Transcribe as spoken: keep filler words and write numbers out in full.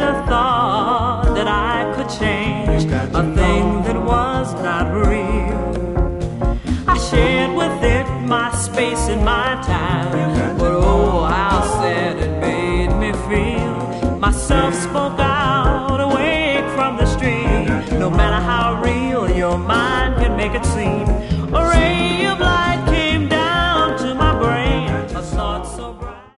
never thought that I could change a thing that was not real. I shared with it my space and my time, but oh, how sad it made me feel. Myself spoke out, awake from the stream. No matter how real your mind can make it seem,